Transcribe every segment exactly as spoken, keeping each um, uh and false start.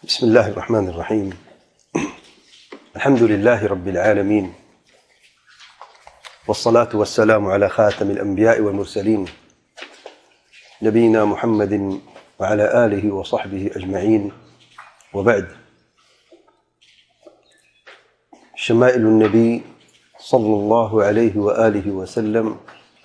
بسم الله الرحمن الرحيم. الحمد لله رب العالمين، والصلاة والسلام على خاتم الأنبياء والمرسلين نبينا محمد وعلى آله وصحبه أجمعين، وبعد. شمائل النبي صلى الله عليه وآله وسلم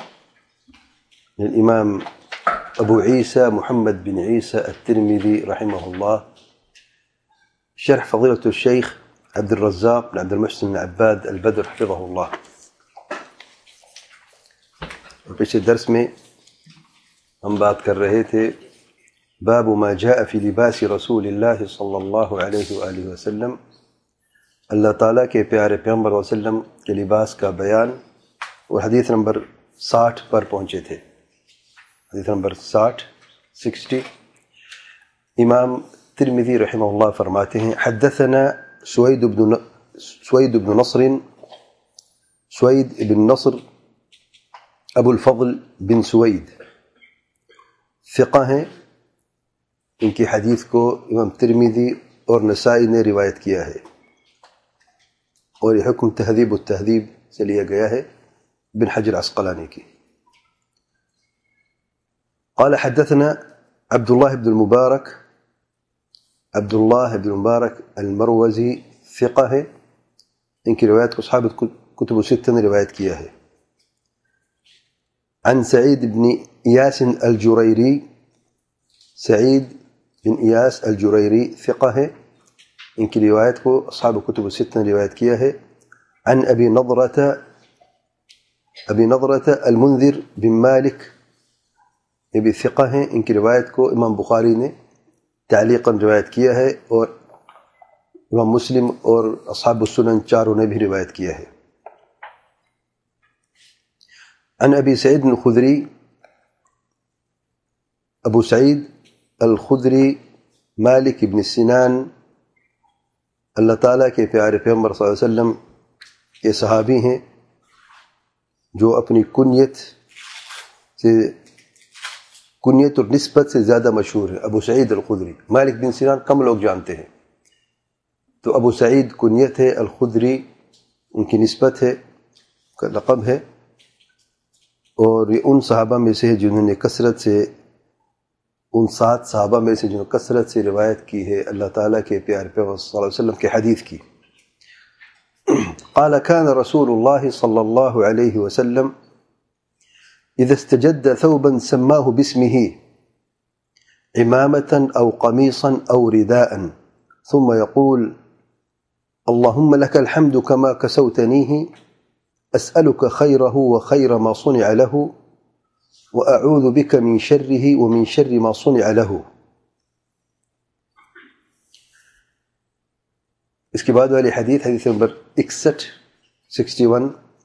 للإمام أبو عيسى محمد بن عيسى الترمذي رحمه الله، شرح فضيلة الشيخ عبد الرزاق بن عبد المحسن بن عباد البدر حفظه الله. پچھلے درس میں ہم بات کر رہے تھے باب ما جاء فی لباس رسول اللہ صلی اللہ علیہ وآلہ وسلم، اللہ تعالیٰ کے پیارے پیغمبر صلی اللہ علیہ وسلم کے لباس کا بیان، اور حدیث نمبر ساٹھ پر پہنچے تھے. حدیث نمبر ساٹھ سکسٹی. امام ترمذی رحمہ اللہ فرماتے ہیں حدثنا سوید بن سوید بن نصر سوید بن نصر ابو الفضل بن سوید ثقہ ہیں. ان کی حدیث کو امام ترمذی اور نسائی نے روایت کیا ہے، اور یہ حکم تہذیب التہذیب سے لیا گیا ہے بن حجر عسقلانی کی. قال حدثنا عبد الله بن المبارك عبد الله بن المبارك المروزي ثقہ ہے. ان کی روایت کو اصحاب کتب الستہ نے روایت کیا ہے. عن سعید بن ایاس الجریری، سعید بن ایاس الجریری ثقہ ہے. ان کی روایت کو اصحاب کتب الستہ نے روایت کیا ہے. عن ابی نضرۃ ابی نضرۃ المنذر بن مالک، یہ بھی ثقہ ہیں. ان کی روایت کو امام بخاری نے تعلیقاً روایت کیا ہے، اور امام مسلم اور اصحاب السنن چاروں نے بھی روایت کیا ہے. عن ابی سعید الخدری، ابو سعید الخدری مالک بن سنان اللہ تعالیٰ کے پیارے پیغمبر صلی اللہ علیہ وسلم کے صحابی ہیں، جو اپنی کنیت سے کنیت اور نسبت سے زیادہ مشہور ہے. ابو سعید الخدری، مالک بن سنان کم لوگ جانتے ہیں، تو ابو سعید کنیت ہے، الخدری ان کی نسبت ہے، کا لقب ہے. اور یہ ان صحابہ میں سے ہے جنہوں نے کثرت سے ان سات صحابہ میں سے جنہوں نے کثرت سے روایت کی ہے اللہ تعالیٰ کے پیارے پیغمبر صلی اللہ علیہ وسلم کے حدیث کی. قال كان رسول الله صلى الله عليه وسلم إذا استجد ثوبا سماه باسمه عمامة أو قميصا أو رداء، ثم يقول اللهم لك الحمد كما كسوتنيه، أسألك خيره وخير ما صنع له، وأعوذ بك من شره ومن شر ما صنع له. اس کے بعد والی حدیث حدیث نمبر اکسٹھ سکسٹی ون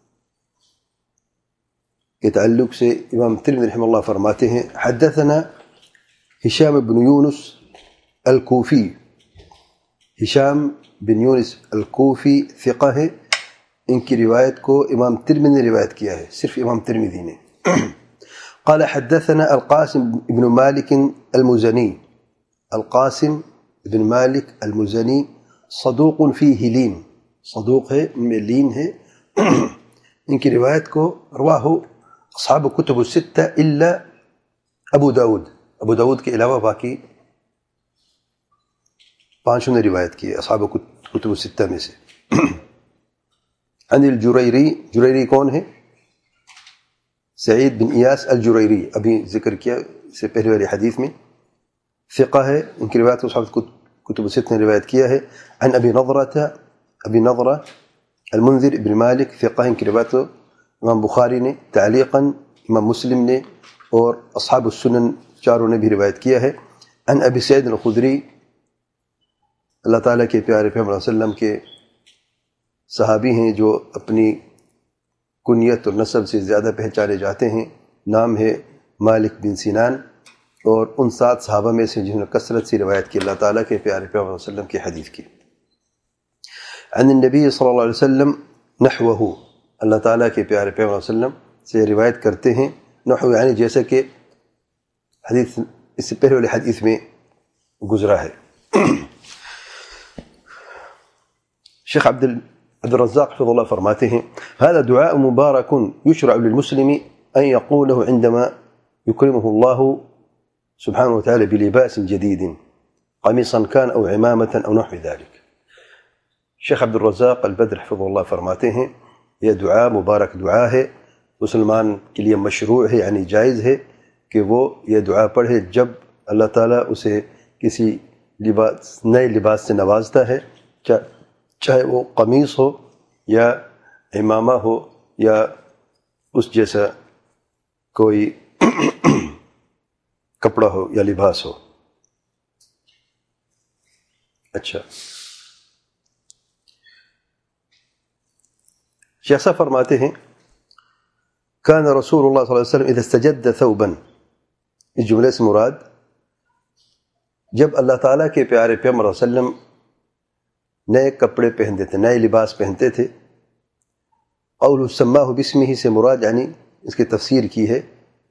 کے تعلق سے امام ترمذی رحمہ اللہ فرماتے ہیں حدثنا ہشام بن یونس الکوفی، ہشام بن یونس الکوفی ثقہ ہے. ان کی روایت کو امام ترمذی نے روایت کیا ہے، صرف امام ترمذی نے. قال حدثنا القاسم بن مالک المزنی، القاسم بن مالک المزنی صدوق فیہ لین، صدوق ہے، ان میں لین ہے. ان کی روایت کو رواہ اصحاب کتب الستہ الا ابو داود، ابو داود کے علاوہ باقی پانچوں نے روایت کی ہے اصحاب کتب الستہ میں سے. عن الجریری، جریری کون ہے؟ سعید بن ایاس الجریری، ابھی ذکر کیا سے پہلے والی حدیث میں. ثقہ ہے. ان کی روایت کو اصحاب کتب الستہ نے روایت کیا ہے. عن ابی نضرۃ ابی نضرہ المنذر بن مالک ثقہ، ان کی روایت امام بخاری نے تعلیقاً، امام مسلم نے اور اصحاب السنن چاروں نے بھی روایت کیا ہے. عن ابی سعید الخدری، اللہ تعالیٰ کے پیارے پیغمبر صلی اللہ علیہ وسلم کے صحابی ہیں جو اپنی کنیت اور نسب سے زیادہ پہچانے جاتے ہیں. نام ہے مالک بن سنان، اور ان سات صحابہ میں سے جنہوں نے کثرت سے روایت کی اللہ تعالیٰ کے پیارے پیغمبر صلی اللہ علیہ وسلم کی حدیث کی. عن النبی صلی اللہ علیہ وسلم نحوہ، اللہ تعالیٰ کے پیارے پیغمبر صلی اللہ علیہ وسلم سے روایت کرتے ہیں. نحو یعنی جیسا کہ حدیث اس سے پہلے والی حدیث میں گزرا ہے. شیخ عبد عبد الرزاق حفظ اللہ فرماتے ہیں هذا دعاء مبارك يشرع للمسلم أن يقوله عندما يكرمه الله سبحانه وتعالى بلباس جديد قميصا كان أو عمامة أو نحو ذلك. شیخ عبد الرزاق البدر حفظ اللہ فرماتے ہیں یہ دعا مبارک دعا ہے، مسلمان کے لیے مشروع ہے، یعنی جائز ہے کہ وہ یہ دعا پڑھے جب اللہ تعالیٰ اسے کسی لباس نئے لباس سے نوازتا ہے، چاہے وہ قمیص ہو یا امامہ ہو یا اس جیسا کوئی کپڑا ہو یا لباس ہو. اچھا، شیخ صاحب فرماتے ہیں کان رسول اللہ صلی اللہ علیہ وسلم اذا استجد ثوبا، اس جملے سے مراد جب اللہ تعالیٰ کے پیارے پیغمبر صلی اللہ علیہ وسلم نئے کپڑے پہنتے تھے، نئے لباس پہنتے تھے. قول سماہ باسمہ سے مراد یعنی اس کی تفسیر کی ہے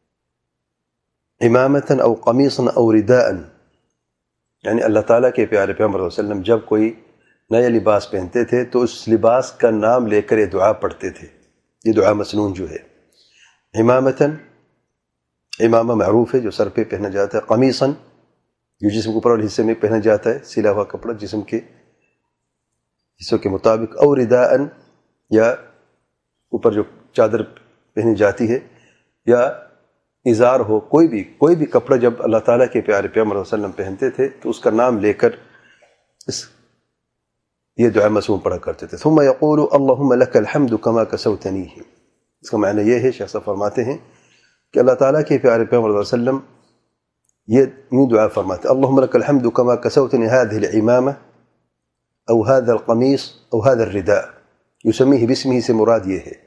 امامتا او قمیصا او رداء، یعنی اللہ تعالیٰ کے پیارے پیغمبر صلی اللہ علیہ وسلم جب کوئی نئے لباس پہنتے تھے تو اس لباس کا نام لے کر یہ دعا پڑھتے تھے. یہ دعا مسنون جو ہے امامتا، امامہ معروف ہے جو سر پہ پہنا جاتا ہے، قمیصا جو جسم کے اوپر والے حصے میں پہنا جاتا ہے، سلا ہوا کپڑا جسم کے حصوں کے مطابق، اور رداء یا اوپر جو چادر پہنی جاتی ہے یا ازار ہو، کوئی بھی کوئی بھی کپڑا جب اللہ تعالیٰ کے پیارے پیغمبر صلی اللہ علیہ وسلم پہنتے تھے تو اس کا نام لے کر اس یہ دعا مسنون پڑھا کرتے تھے. ثم یقول اللہم لک الحمد کما کسوتنی، اس کا معنی یہ ہے، شیخ صاحب فرماتے ہیں کہ اللہ تعالیٰ کے پیارے پیغمبر صلی اللہ علیہ وسلم یہ یوں دعا فرماتے اللہم لک الحمد کما کسوتنی هذه العمامہ او هذا القمیص او هذا الرداء، یسمیہ باسمہ سے مراد یہ ہے.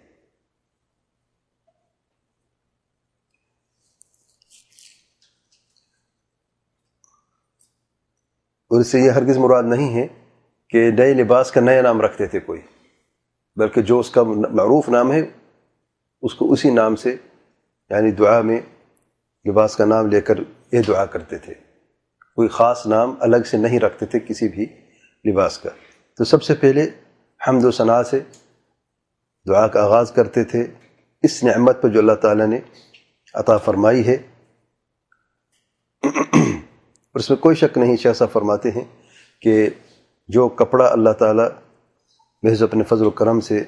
اور اس سے یہ ہرگز مراد نہیں ہے کہ نئے لباس کا نیا نام رکھتے تھے کوئی، بلکہ جو اس کا معروف نام ہے اس کو اسی نام سے یعنی دعا میں لباس کا نام لے کر یہ دعا کرتے تھے، کوئی خاص نام الگ سے نہیں رکھتے تھے کسی بھی لباس کا. تو سب سے پہلے حمد و ثنا سے دعا کا آغاز کرتے تھے اس نعمت پر جو اللہ تعالیٰ نے عطا فرمائی ہے. اور اس میں کوئی شک نہیں، شیخ صاحب فرماتے ہیں کہ جو کپڑا اللہ تعالیٰ محض اپنے فضل و کرم سے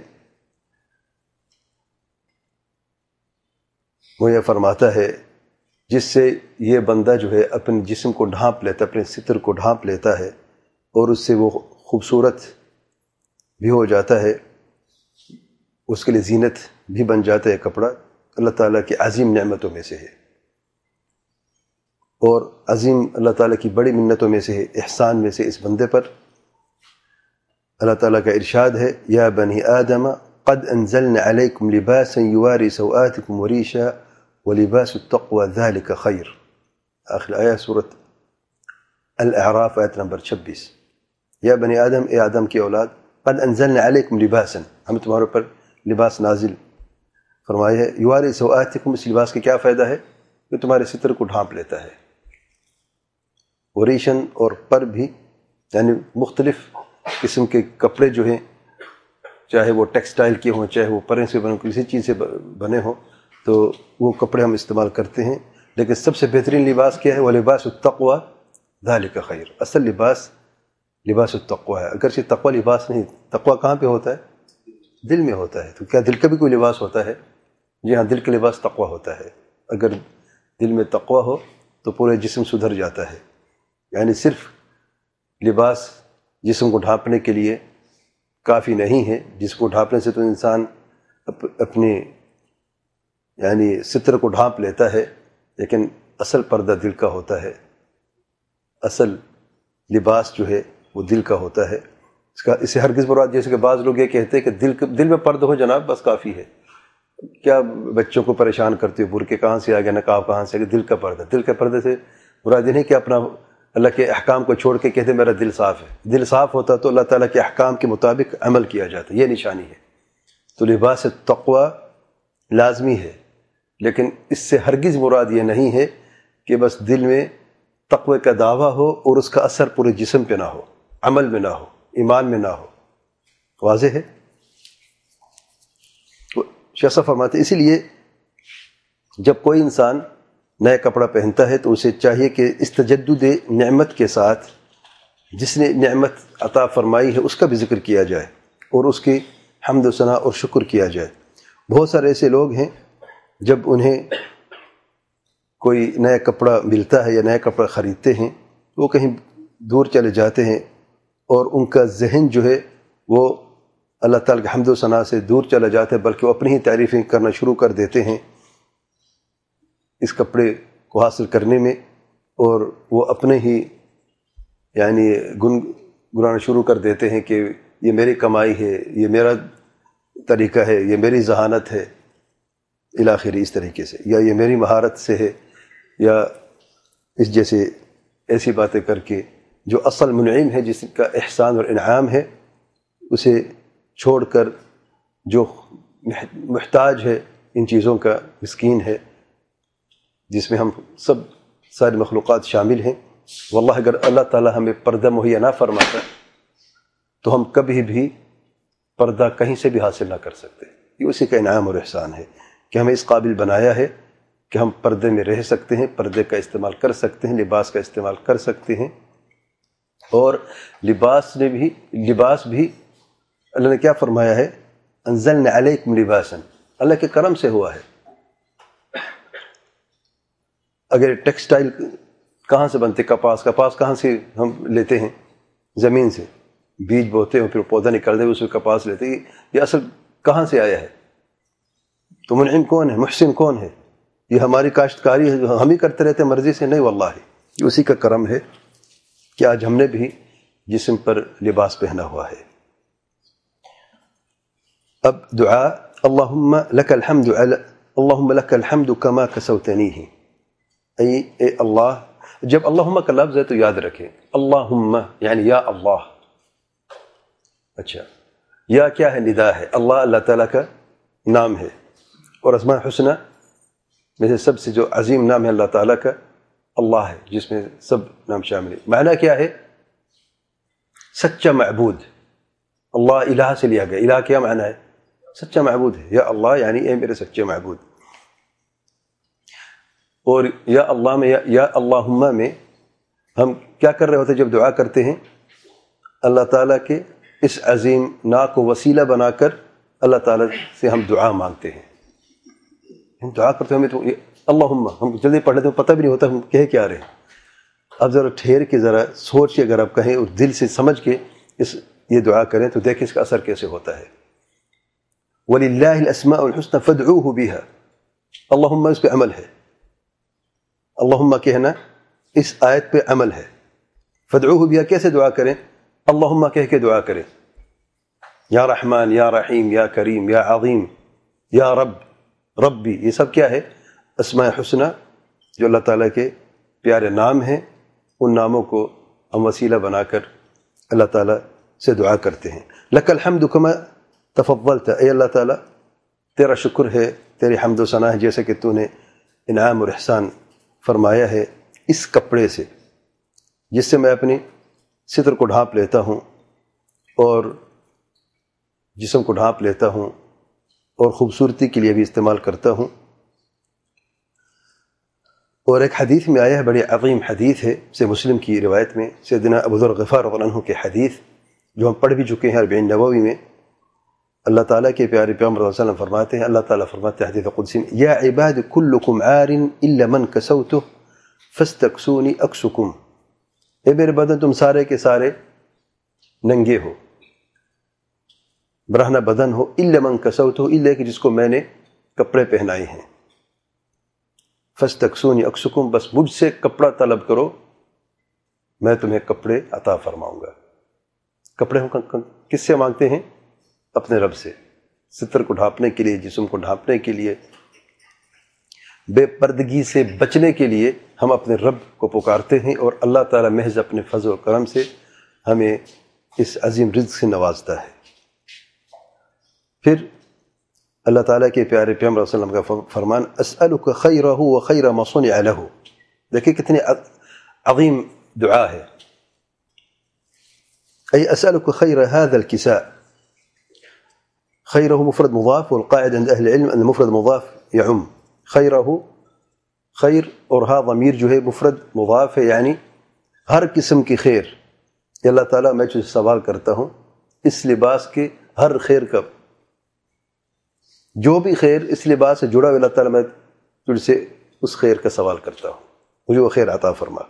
مہیا فرماتا ہے، جس سے یہ بندہ جو ہے اپنے جسم کو ڈھانپ لیتا ہے، اپنے ستر کو ڈھانپ لیتا ہے اور اس سے وہ خوبصورت بھی ہو جاتا ہے، اس کے لیے زینت بھی بن جاتا ہے کپڑا، اللہ تعالیٰ کی عظیم نعمتوں میں سے ہے اور عظیم اللہ تعالیٰ کی بڑی منتوں میں سے ہے، احسان میں سے اس بندے پر. اللہ تعالیٰ کا ارشاد ہے یا بنی آدم قد انزلنا علیکم لباسا یواری سوآتکم وریشا ولباس التقوی ذالک خیر. آخر آیہ سورۃ الاعراف آیت نمبر چھبیس. یا بنی آدم، اے آدم کی اولاد، قد انزلنا علیکم لباسا، ہم تمہارے پر لباس نازل فرمائے ہے، یواری سوآتکم، اس لباس کا کیا فائدہ ہے؟ کہ تمہارے ستر کو ڈھانپ لیتا ہے، وریشن اور پر بھی، یعنی مختلف قسم کے کپڑے جو ہیں، چاہے وہ ٹیکسٹائل کے ہوں، چاہے وہ پریں سے بنے، کسی چیز سے بنے ہوں، تو وہ کپڑے ہم استعمال کرتے ہیں. لیکن سب سے بہترین لباس کیا ہے؟ وہ لباس التقوی ذالک خیر. اصل لباس لباس التقوی ہے. اگرچہ تقوی لباس نہیں، تقوی کہاں پہ ہوتا ہے؟ دل میں ہوتا ہے. تو کیا دل کا بھی کوئی لباس ہوتا ہے؟ جی ہاں، دل کا لباس تقوی ہوتا ہے. اگر دل میں تقوی ہو تو پورے جسم سدھر جاتا ہے. یعنی صرف لباس جسم کو ڈھانپنے کے لیے کافی نہیں ہے، جس کو ڈھانپنے سے تو انسان اپنے یعنی ستر کو ڈھانپ لیتا ہے، لیکن اصل پردہ دل کا ہوتا ہے، اصل لباس جو ہے وہ دل کا ہوتا ہے. اس کا اسے ہرگز مراد، جیسے کہ بعض لوگ یہ کہتے ہیں کہ دل دل میں پردہ ہو جناب بس کافی ہے. کیا بچوں کو پریشان کرتے ہو، برقع کہاں سے آ گیا، نقاب کہاں سے آ گیا؟ دل کا پردہ. دل کے پردے سے مراد یہ نہیں کہ اپنا اللہ کے احکام کو چھوڑ کے کہتے میرا دل صاف ہے. دل صاف ہوتا تو اللہ تعالیٰ کے احکام کے مطابق عمل کیا جاتا، یہ نشانی ہے. تو لباس تقوی لازمی ہے، لیکن اس سے ہرگز مراد یہ نہیں ہے کہ بس دل میں تقوی کا دعویٰ ہو اور اس کا اثر پورے جسم پہ نہ ہو، عمل میں نہ ہو، ایمان میں نہ ہو. واضح ہے؟ شیخ صاحب فرماتے ہیں اسی لیے جب کوئی انسان نیا کپڑا پہنتا ہے تو اسے چاہیے کہ اس تجدد نعمت کے ساتھ جس نے نعمت عطا فرمائی ہے اس کا بھی ذکر کیا جائے اور اس کی حمد و ثنا اور شکر کیا جائے۔ بہت سارے ایسے لوگ ہیں جب انہیں کوئی نیا کپڑا ملتا ہے یا نیا کپڑا خریدتے ہیں وہ کہیں دور چلے جاتے ہیں اور ان کا ذہن جو ہے وہ اللہ تعالیٰ کے حمد و ثنا سے دور چلا جاتا ہے، بلکہ وہ اپنی ہی تعریفیں کرنا شروع کر دیتے ہیں اس کپڑے کو حاصل کرنے میں، اور وہ اپنے ہی یعنی گن گنانا شروع کر دیتے ہیں کہ یہ میری کمائی ہے، یہ میرا طریقہ ہے، یہ میری ذہانت ہے الی آخر اس طریقے سے، یا یہ میری مہارت سے ہے، یا اس جیسے ایسی باتیں کر کے جو اصل منعم ہے جس کا احسان اور انعام ہے اسے چھوڑ کر جو محتاج ہے ان چیزوں کا، مسکین ہے، جس میں ہم سب ساری مخلوقات شامل ہیں۔ واللہ اگر اللہ تعالی ہمیں پردہ مہیا نہ فرماتا تو ہم کبھی بھی پردہ کہیں سے بھی حاصل نہ کر سکتے۔ یہ اسی کا انعام اور احسان ہے کہ ہمیں اس قابل بنایا ہے کہ ہم پردے میں رہ سکتے ہیں، پردے کا استعمال کر سکتے ہیں، لباس کا استعمال کر سکتے ہیں، اور لباس نے بھی لباس بھی اللہ نے کیا فرمایا ہے؟ انزلنا علیکم لباسا، اللہ کے کرم سے ہوا ہے۔ اگر ٹیکسٹائل کہاں سے بنتے؟ کپاس کپاس کہاں سے ہم لیتے ہیں؟ زمین سے بیج بوتے ہیں، پھر پودا نکلتے ہیں، اس میں کپاس لیتے ہیں۔ یہ اصل کہاں سے آیا ہے؟ تو منعم کون ہے؟ محسن کون ہے؟ یہ ہماری کاشتکاری ہے جو ہم ہی کرتے رہتے ہیں مرضی سے؟ نہیں، واللہ یہ اسی کا کرم ہے کہ آج ہم نے بھی جسم پر لباس پہنا ہوا ہے۔ اب دعا، اللہم لک الحمد علی اللہم لک الحمد کما کسوتنیہ، اے اے اللہ، جب اللہم کا لفظ ہے تو یاد رکھیں اللہم یعنی یا اللہ۔ اچھا، یا کیا ہے؟ ندا ہے۔ اللہ اللہ تعالیٰ کا نام ہے، اور اسماء الحسنی میں سے سب سے جو عظیم نام ہے اللہ تعالیٰ کا اللہ ہے، جس میں سب نام شامل ہے۔ معنی کیا ہے؟ سچا معبود۔ اللہ الہ سے لیا گیا۔ الہ کیا معنی ہے؟ سچا معبود ہے۔ یا اللہ یعنی اے میرے سچے معبود۔ اور یا اللہ میں یا, یا اللہم میں ہم کیا کر رہے ہوتے جب دعا کرتے ہیں؟ اللہ تعالیٰ کے اس عظیم نا کو وسیلہ بنا کر اللہ تعالیٰ سے ہم دعا مانگتے ہیں۔ ہم دعا کرتے ہیں، ہمیں تو اللہم ہم جلدی پڑھ لیتے ہیں، پتہ بھی نہیں ہوتا ہم کہہ کیا رہے ہیں۔ اب ذرا ٹھہر کے ذرا سوچ کے اگر آپ کہیں اور دل سے سمجھ کے اس یہ دعا کریں تو دیکھیں اس کا اثر کیسے ہوتا ہے۔ وَلِلَّهِ الْأَسْمَاءُ الْحُسْنَى فَادْعُوهُ بِهَا، اللہم اس پہ عمل ہے۔ اللہم کہنا اس آیت پہ عمل ہے۔ فَادْعُوهُ بِهَا کیسے دعا کریں؟ اللہم کہہ کے دعا کریں، یا رحمان، یا رحیم، یا کریم، یا عظیم، یا رب، ربی، یہ سب کیا ہے؟ اسماء حسنی جو اللہ تعالیٰ کے پیارے نام ہیں، ان ناموں کو ہم وسیلہ بنا کر اللہ تعالیٰ سے دعا کرتے ہیں۔ لک الحمد کما تفضلت، اے اللہ تعالیٰ تیرا شکر ہے، تیری حمد و ثنا ہے جیسے کہ تو نے انعام اور احسان فرمایا ہے اس کپڑے سے جس سے میں اپنی ستر کو ڈھانپ لیتا ہوں اور جسم کو ڈھانپ لیتا ہوں اور خوبصورتی کے لیے بھی استعمال کرتا ہوں۔ اور ایک حدیث میں آیا ہے، بڑی عظیم حدیث ہے، سے مسلم کی روایت میں سیدنا ابو ذر غفار رضی اللہ عنہ کے حدیث جو ہم پڑھ بھی چکے ہیں اربعین نووی میں۔ اللہ تعالیٰ کے پیارے پیغمبر صلی اللہ علیہ وسلم فرماتے ہیں، اللہ تعالیٰ فرماتے ہیں حدیث قدسی میں، یا عباد کلکم عار الا من کسوتہ فاستکسونی اکسکم، اے میرے بدن تم سارے کے سارے ننگے ہو، برہنہ بدن ہو، الا من کسوتہ، الا کہ جس کو میں نے کپڑے پہنائے ہیں، فاستکسونی اکسکم، بس مجھ سے کپڑا طلب کرو میں تمہیں کپڑے عطا فرماؤں گا۔ کپڑے ہم کس سے مانگتے ہیں؟ اپنے رب سے، ستر کو ڈھانپنے کے لیے، جسم کو ڈھانپنے کے لیے، بے پردگی سے بچنے کے لیے ہم اپنے رب کو پکارتے ہیں، اور اللہ تعالیٰ محض اپنے فضل و کرم سے ہمیں اس عظیم رزق سے نوازتا ہے۔ پھر اللہ تعالیٰ کے پیارے پیغمبر صلی اللہ علیہ وسلم کا فرمان، اسألک خیرہ و خیر ما صنع لہ، دیکھیں کتنی عظیم دعا ہے۔ ای اسألک خیر هذا الکساء، خيره مفرد مضاف، والقاعدة عند أهل العلم أن المفرد مضاف يعم. خيره خیر اور ہا ضمیر جو ہے مفرد مضاف ہے، یعنی ہر قسم کی خیر. اللہ تعالیٰ میں تجھ سے سوال کرتا ہوں اس لباس کے ہر خیر کا، جو بھی خیر اس لباس سے جڑا ہوا، اللہ تعالیٰ میں تجھ سے اس خیر کا سوال کرتا ہوں، مجھے وہ خیر عطا فرما.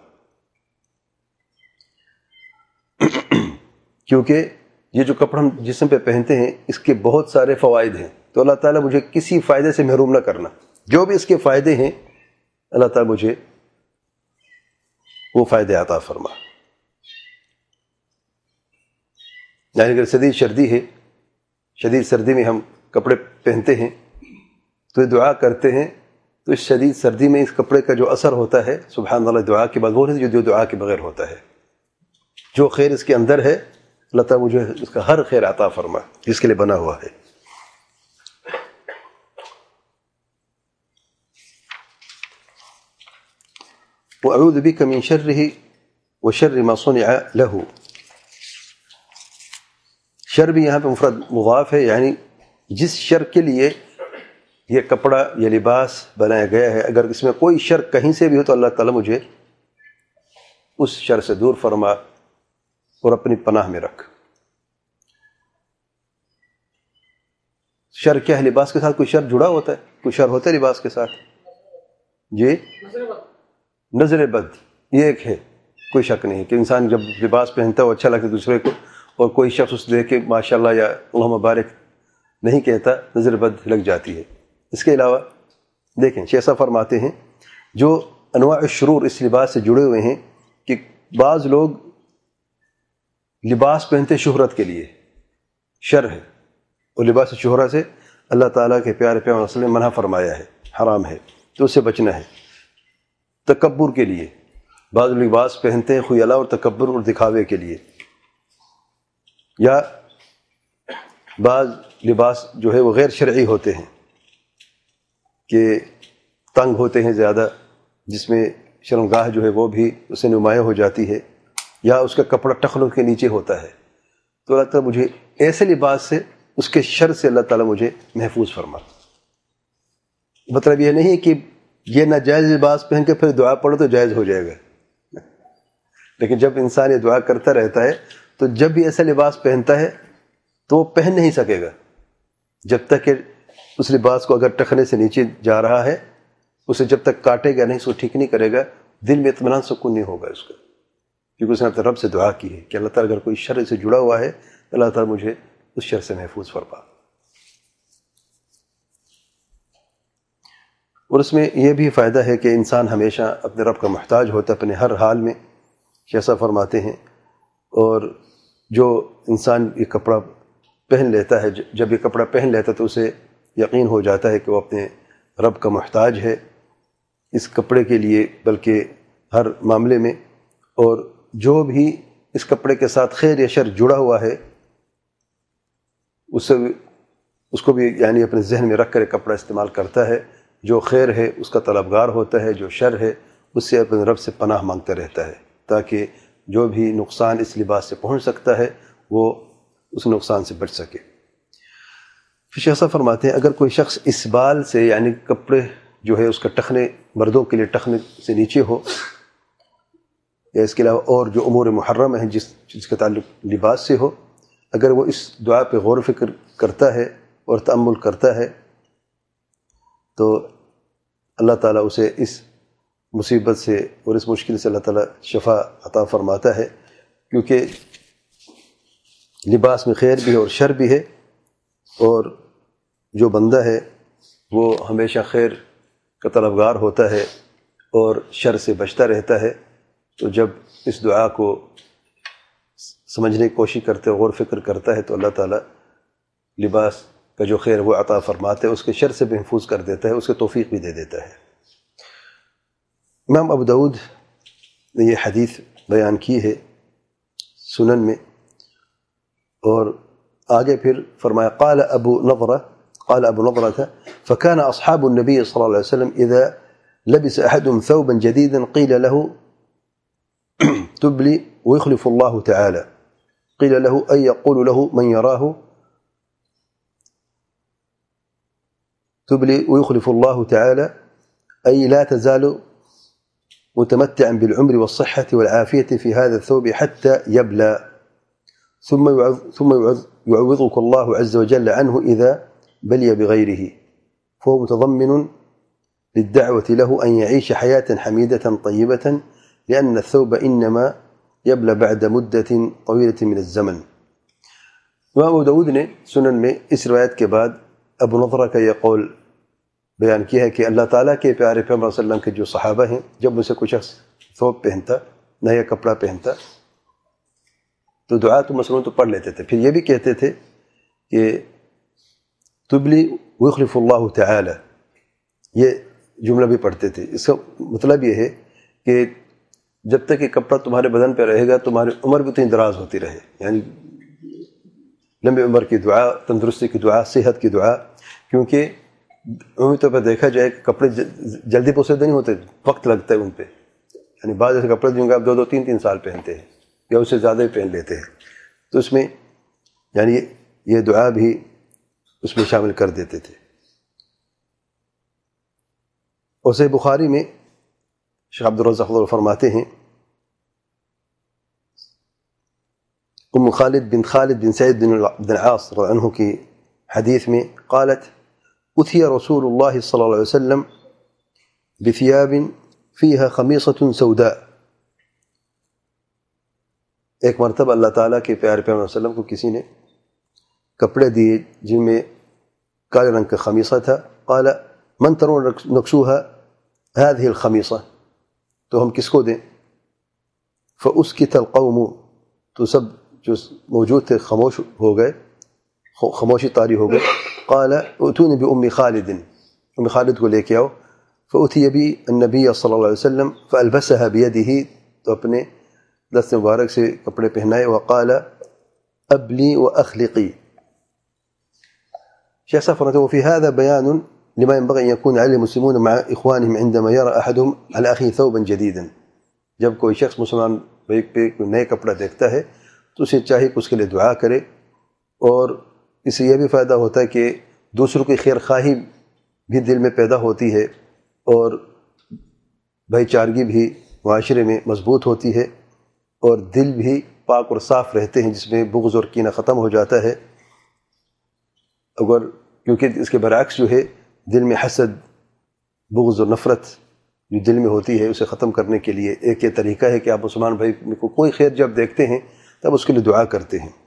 کیونکہ یہ جو کپڑا ہم جسم پہ پہنتے ہیں اس کے بہت سارے فوائد ہیں، تو اللہ تعالیٰ مجھے کسی فائدے سے محروم نہ کرنا. جو بھی اس کے فائدے ہیں اللہ تعالیٰ مجھے وہ فائدے عطا فرما. یعنی اگر شدید سردی ہے، شدید سردی میں ہم کپڑے پہنتے ہیں تو دعا کرتے ہیں، تو اس شدید سردی میں اس کپڑے کا جو اثر ہوتا ہے سبحان اللہ دعا کے بغیر جو جو دعا کے بغیر ہوتا ہے. جو خیر اس کے اندر ہے اللہ تعالیٰ مجھے اس کا ہر خیر عطا فرما جس کے لیے بنا ہوا ہے. وأعوذ بك من شره وشر ما صنع له. شر بھی یہاں پہ مفرد مضاف ہے، یعنی جس شر کے لیے یہ کپڑا یا لباس بنایا گیا ہے، اگر اس میں کوئی شر کہیں سے بھی ہو تو اللہ تعالیٰ مجھے اس شر سے دور فرما اور اپنی پناہ میں رکھ. شر کیا ہے؟ لباس کے ساتھ کوئی شر جڑا ہوتا ہے، کوئی شر ہوتا ہے لباس کے ساتھ. جی نظر بد یہ ایک ہے، کوئی شک نہیں کہ انسان جب لباس پہنتا ہے وہ اچھا لگتا ہے دوسرے کو، اور کوئی شخص اس دیکھ کے ماشاء اللہ یا اللہم بارک نہیں کہتا، نظر بد لگ جاتی ہے. اس کے علاوہ دیکھیں شیخ فرماتے ہیں جو انواع الشرور اس لباس سے جڑے ہوئے ہیں کہ بعض لوگ لباس پہنتے شہرت کے لیے، شر ہے، اور لباس شہرت سے اللہ تعالیٰ کے پیارے پیغمبر صلی اللہ علیہ وسلم نے منع فرمایا ہے، حرام ہے، تو اس سے بچنا ہے. تکبر کے لیے بعض لباس پہنتے ہیں خیلاء اور تکبر اور دکھاوے کے لیے، یا بعض لباس جو ہے وہ غیر شرعی ہوتے ہیں کہ تنگ ہوتے ہیں زیادہ، جس میں شرمگاہ جو ہے وہ بھی اسے نمایاں ہو جاتی ہے، یا اس کا کپڑا ٹخنوں کے نیچے ہوتا ہے. تو اللہ تعالیٰ مجھے ایسے لباس سے، اس کے شر سے اللہ تعالیٰ مجھے محفوظ فرما. مطلب یہ نہیں کہ یہ ناجائز لباس پہن کے پھر دعا پڑھو تو جائز ہو جائے گا، لیکن جب انسان یہ دعا کرتا رہتا ہے تو جب بھی ایسا لباس پہنتا ہے تو وہ پہن نہیں سکے گا جب تک کہ اس لباس کو اگر ٹخنے سے نیچے جا رہا ہے، اسے جب تک کاٹے گا نہیں، اس کو ٹھیک نہیں کرے گا، دل میں اطمینان سکون نہیں ہوگا اس کا، کیونکہ اس نے اپنے رب سے دعا کی ہے کہ اللہ تعالیٰ اگر کوئی شر سے جڑا ہوا ہے اللہ تعالیٰ مجھے اس شر سے محفوظ فرما. اور اس میں یہ بھی فائدہ ہے کہ انسان ہمیشہ اپنے رب کا محتاج ہوتا ہے اپنے ہر حال میں، جیسا فرماتے ہیں. اور جو انسان یہ کپڑا پہن لیتا ہے، جب یہ کپڑا پہن لیتا ہے تو اسے یقین ہو جاتا ہے کہ وہ اپنے رب کا محتاج ہے اس کپڑے کے لیے، بلکہ ہر معاملے میں. اور جو بھی اس کپڑے کے ساتھ خیر یا شر جڑا ہوا ہے اس سے اس کو بھی یعنی اپنے ذہن میں رکھ کر ایک کپڑا استعمال کرتا ہے. جو خیر ہے اس کا طلبگار ہوتا ہے، جو شر ہے اس سے اپنے رب سے پناہ مانگتا رہتا ہے، تاکہ جو بھی نقصان اس لباس سے پہنچ سکتا ہے وہ اس نقصان سے بچ سکے. پھر شیخ صاحب فرماتے ہیں اگر کوئی شخص اس بال سے، یعنی کپڑے جو ہے اس کا ٹخنے، مردوں کے لیے ٹخنے سے نیچے ہو، یا اس کے علاوہ اور جو امور محرم ہیں جس جس کا تعلق لباس سے ہو، اگر وہ اس دعا پہ غور و فکر کرتا ہے اور تأمل کرتا ہے تو اللہ تعالیٰ اسے اس مصیبت سے اور اس مشکل سے اللہ تعالیٰ شفا عطا فرماتا ہے. کیونکہ لباس میں خیر بھی ہے اور شر بھی ہے، اور جو بندہ ہے وہ ہمیشہ خیر کا طلبگار ہوتا ہے اور شر سے بچتا رہتا ہے. تو جب اس دعا کو سمجھنے کی کوشش کرتے غور فکر کرتا ہے تو اللہ تعالیٰ لباس کا جو خیر وہ عطا فرماتے ہے، اس کے شر سے بھی محفوظ کر دیتا ہے، اس کے توفیق بھی دے دیتا ہے. امام ابو داؤد نے یہ حدیث بیان کی ہے سنن میں، اور آگے پھر فرمایا قال ابو نضرہ قال ابو نضرة فكان أصحاب النبي صلى الله عليه وسلم إذا لبس أحدهم ثوبا جديدا قيل له تبلي ويخلف الله تعالى، قيل له أي يقول له من يراه تبلي ويخلف الله تعالى أي لا تزال متمتعا بالعمر والصحة والعافية في هذا الثوب حتى يبلى ثم يعوض ثم يعوضك الله عز وجل عنه إذا بلي بغيره، فهو متضمن للدعوة له أن يعيش حياة حميدة طيبة، لأن الثوب إنما يبلى بعد مدة طويلة من الزمن. امام ابو داود نے سنن میں اس روایت کے بعد ابو نضرہ کا یہ قول بیان کیا ہے کہ اللہ تعالیٰ کے پیارے پیغمبر صلی اللہ علیہ وسلم کے جو صحابہ ہیں، جب ان سے کوئی شخص ثوب پہنتا، نیا کپڑا پہنتا، تو دعا تو مثلاً تو پڑھ لیتے تھے، پھر یہ بھی کہتے تھے کہ تبلی ویخلف اللہ تعالی، یہ جملہ بھی پڑھتے تھے. اس کا مطلب یہ ہے کہ جب تک یہ کپڑا تمہارے بدن پہ رہے گا تمہاری عمر بھی اتنی دراز ہوتی رہے، یعنی لمبی عمر کی دعا، تندرستی کی دعا، صحت کی دعا. کیونکہ عمومی طور پر دیکھا جائے کہ کپڑے جلدی پوسیدہ نہیں ہوتے، وقت لگتا ہے ان پہ. یعنی بعض ایسے کپڑے دوں گے آپ دو دو تین تین سال پہنتے ہیں یا اس سے زیادہ ہی پہن لیتے ہیں، تو اس میں یعنی یہ دعا بھی اس میں شامل کر دیتے تھے. اور صحیح بخاری میں شیخ عبد الرزاق فرماتے ہیں ام خالد بن خالد بن سعید بن العاص رضی اللہ عنہ کی حدیث میں قالت اتي رسول الله صلی اللہ علیہ وسلم بثياب فيها خمیصة سوداء. ایک مرتبہ اللہ تعالیٰ کے پیارے پیغمبر صلی اللہ علیہ وسلم کو کسی نے کپڑے دیے جن میں کالے رنگ کا خمیصہ تھا. قال من ترون نكسوها هذه الخمیصة، تو ہم کس کو دیں؟ فاسكت القوم، تو سب جو موجود تھے خاموش ہو گئے، خاموشی طاری ہو گئے. قال اتوني بأم خالد، ام خالد کو لے کے آؤ. فأتي بي النبي صلی اللہ علیہ وسلم فألبسها بيده، تو اپنے دست مبارک سے کپڑے پہنائے. وقال أبلي وأخلقي. شیخ صاحب فرماتے ہیں وفي هذا بيان لما ينبغي أن يكون عليه المسلمون مع إخوانهم عندما يرى أحدهم على أخيه ثوبا جديدا. جب کوئی شخص مسلمان بھائی پہ کوئی نئے کپڑا دیکھتا ہے تو اسے چاہیے کہ اس کے لیے دعا کرے، اور اس سے یہ بھی فائدہ ہوتا ہے کہ دوسروں کی خیر خواہی بھی دل میں پیدا ہوتی ہے، اور بھائی چارگی بھی معاشرے میں مضبوط ہوتی ہے، اور دل بھی پاک اور صاف رہتے ہیں، جس میں بغض اور کینہ ختم ہو جاتا ہے. اگر کیونکہ اس کے برعکس جو ہے دل میں حسد، بغض اور نفرت جو دل میں ہوتی ہے اسے ختم کرنے کے لیے ایک یہ طریقہ ہے کہ آپ مسلمان بھائی کو کوئی خیر جب دیکھتے ہیں تب اس کے لیے دعا کرتے ہیں.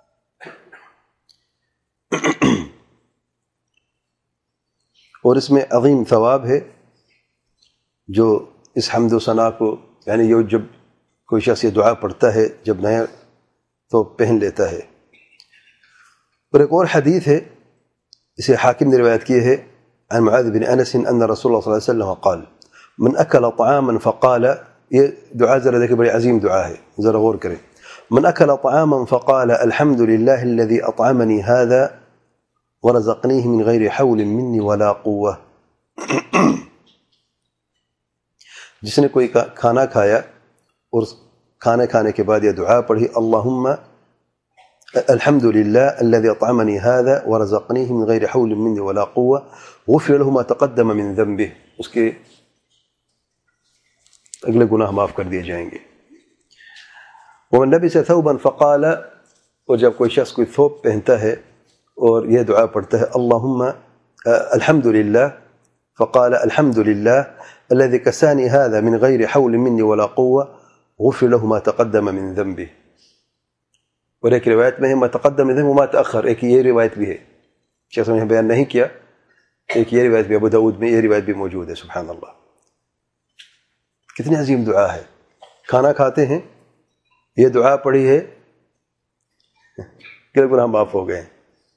اور اس میں عظیم ثواب ہے جو اس حمد و ثنا کو، یعنی یہ جب کوئی شخص یہ دعا پڑھتا ہے جب نیا تو پہن لیتا ہے. اور ایک اور حدیث ہے، اسے حاکم نے روایت کی ہے عن معاذ بن انس ان رسول اللہ صلی اللہ علیہ وسلم قال من اکل طعاما فقال، یہ دعا ذرا دیکھیں بڑی عظیم دعا ہے، ذرا غور کریں. من اکل طعاما فقال الحمد لله الذي اطعمني هذا ورزقنيه من غير حول مني ولا قوة. جس نے کوئی کھانا کھایا اور کھانے کھانے کے بعد یہ دعا پڑھی اللہم الحمد للہ الذي اطعمني هذا ورزقنيه من غير حول مني ولا قوة غفر له ما تقدم من ذنبه، اس کے اگلے گناہ معاف کر دیے جائیں گے. ومن لبس ثوبا فقال، اور جب کوئی شخص کوئی ثوب پہنتا ہے اور یہ دعا پڑھتا ہے اللہم الحمد للہ فقال الحمد للہ الذي كساني هذا من غير حول مني ولا قوة غفر له ما تقدم من ذنبه. اور ایک روایت میں ہے ما تقدم من ذنبه وما تأخر، ایک یہ روایت بھی ہے، شیخ صاحب نے بیان نہیں کیا، ایک یہ روایت بھی ابو داود میں یہ روایت بھی موجود ہے. سبحان اللہ، کتنی عظیم دعا ہے. کھانا کھاتے ہیں یہ دعا پڑھی ہے کہ گناہ معاف ہو گئے.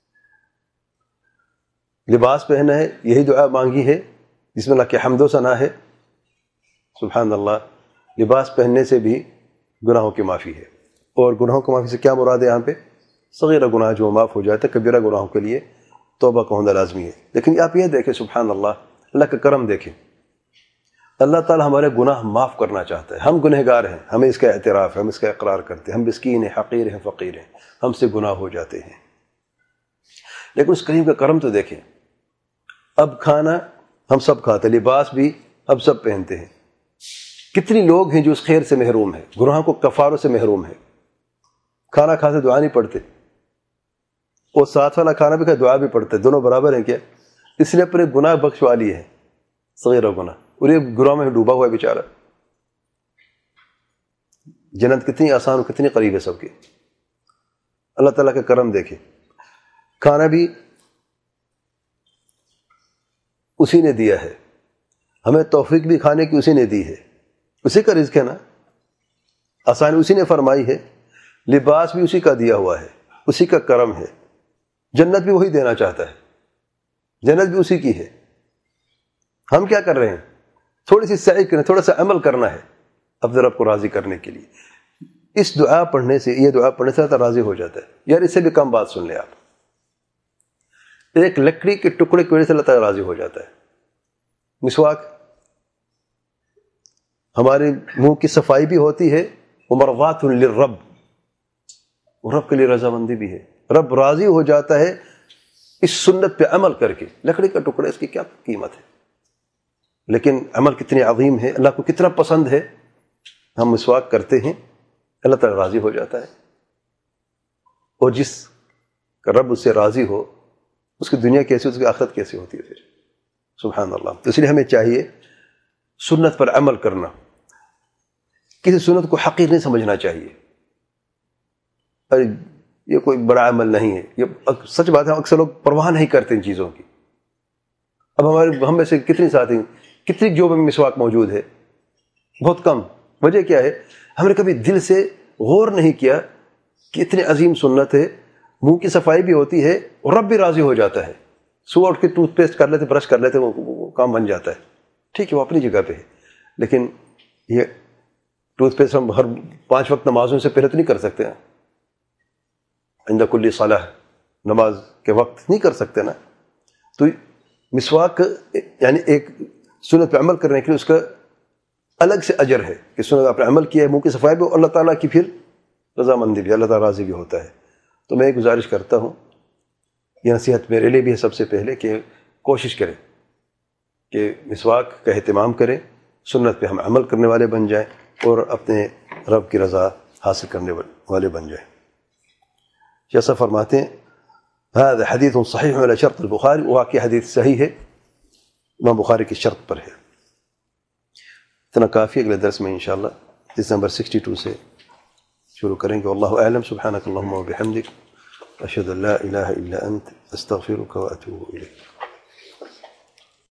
لباس پہنا ہے یہی دعا مانگی ہے جس میں اللہ کے حمد و ثنا ہے. سبحان اللہ، لباس پہننے سے بھی گناہوں کی معافی ہے. اور گناہوں کی معافی سے کیا مراد ہے؟ یہاں پہ صغیرہ گناہ جو معاف ہو جاتا ہے، کبیرہ گناہوں کے لیے توبہ کا ہونا لازمی ہے. لیکن آپ یہ دیکھیں سبحان اللہ، اللہ کا کرم دیکھیں، اللہ تعالی ہمارے گناہ معاف کرنا چاہتا ہے. ہم گنہگار ہیں، ہمیں اس کا اعتراف ہے، ہم اس کا اقرار کرتے ہیں، ہم مسکین ہیں، حقیر ہیں، فقیر ہیں، ہم سے گناہ ہو جاتے ہیں. لیکن اس کریم کا کرم تو دیکھیں، اب کھانا ہم سب کھاتے ہیں، لباس بھی ہم سب پہنتے ہیں. کتنی لوگ ہیں جو اس خیر سے محروم ہیں، گناہوں کو کفاروں سے محروم ہیں. کھانا کھاتے دعا نہیں پڑھتے، اور ساتھ والا کھانا بھی کھاتے دعا بھی پڑھتے، دونوں برابر ہیں کیا؟ اس نے اپنے گناہ بخشوا لیے ہیں، صغیرہ گناہ، اور یہ گناہ میں ڈوبا ہوا ہے بیچارہ. جنت کتنی آسان اور کتنی قریب ہے سب کے. اللہ تعالیٰ کا کرم دیکھیں، کھانا بھی اسی نے دیا ہے، ہمیں توفیق بھی کھانے کی اسی نے دی ہے، اسی کا رزق ہے نا، آسانی اسی نے فرمائی ہے. لباس بھی اسی کا دیا ہوا ہے، اسی کا کرم ہے. جنت بھی وہی دینا چاہتا ہے، جنت بھی اسی کی ہے. ہم کیا کر رہے ہیں؟ تھوڑی سی سعی کریں، تھوڑا سا عمل کرنا ہے اپنے رب کو راضی کرنے کے لیے. اس دعا پڑھنے سے، یہ دعا پڑھنے سے اللہ راضی ہو جاتا ہے. یار اس سے بھی کم بات سن لیں آپ، ایک لکڑی کے ٹکڑے کی وجہ سے اللہ تعالیٰ راضی ہو جاتا ہے. مسواک ہمارے منہ کی صفائی بھی ہوتی ہے، ومرضات للرب، رب کے لیے رضامندی بھی ہے. رب راضی ہو جاتا ہے اس سنت پہ عمل کر کے. لکڑی کا ٹکڑا، اس کی کیا قیمت ہے، لیکن عمل کتنے عظیم ہے، اللہ کو کتنا پسند ہے. ہم مسواک کرتے ہیں، اللہ تعالیٰ راضی ہو جاتا ہے. اور جس کا رب اس سے راضی ہو، اس کی دنیا کیسی، اس کی آخرت کیسی ہوتی ہے پھر. سبحان اللہ. تو اس لیے ہمیں چاہیے سنت پر عمل کرنا، کسی سنت کو حقیر نہیں سمجھنا چاہیے. ارے یہ کوئی بڑا عمل نہیں ہے، یہ سچ بات ہے، اکثر لوگ پرواہ نہیں کرتے ان چیزوں کی. اب ہمارے ہم میں سے کتنی ساتھی، کتنی جو میں مسواک موجود ہے، بہت کم. وجہ کیا ہے؟ ہم نے کبھی دل سے غور نہیں کیا کہ اتنی عظیم سنت ہے. منہ کی صفائی بھی ہوتی ہے اور رب بھی راضی ہو جاتا ہے. صبح اٹھ کے ٹوتھ پیسٹ کر لیتے، برش کر لیتے، وہ, وہ کام بن جاتا ہے. ٹھیک ہے، وہ اپنی جگہ پہ ہے، لیکن یہ ٹوتھ پیسٹ ہم ہر پانچ وقت نمازوں سے پہلے تو نہیں کر سکتے ہیں، عند کل صلاح، نماز کے وقت نہیں کر سکتے نا. تو مسواک یعنی ایک سنت پہ عمل کرنے کے لیے اس کا الگ سے اجر ہے کہ سنت آپ نے عمل کیا ہے، منہ کی صفائی بھی، اللہ تعالیٰ کی پھر رضامندی بھی، اللہ تعالیٰ راضی بھی ہوتا ہے. تو میں گزارش کرتا ہوں، یہ نصیحت میرے لیے بھی ہے سب سے پہلے، کہ کوشش کریں کہ مسواک کا اہتمام کریں، سنت پہ ہم عمل کرنے والے بن جائیں اور اپنے رب کی رضا حاصل کرنے والے بن جائیں. جیسا فرماتے ہیں هذا حدیث صحیح علی شرط البخاری، واقعی حدیث صحیح ہے، امام بخاری کی شرط پر ہے. اتنا کافی. اگلے درس میں انشاءاللہ حدیث نمبر سکسٹی ٹو سے شروع کریں گے. واللہ اعلم. سبحانک اللہم وبحمدک، اشہد ان لا الہ الا انت، استغفرک واتوب الیک.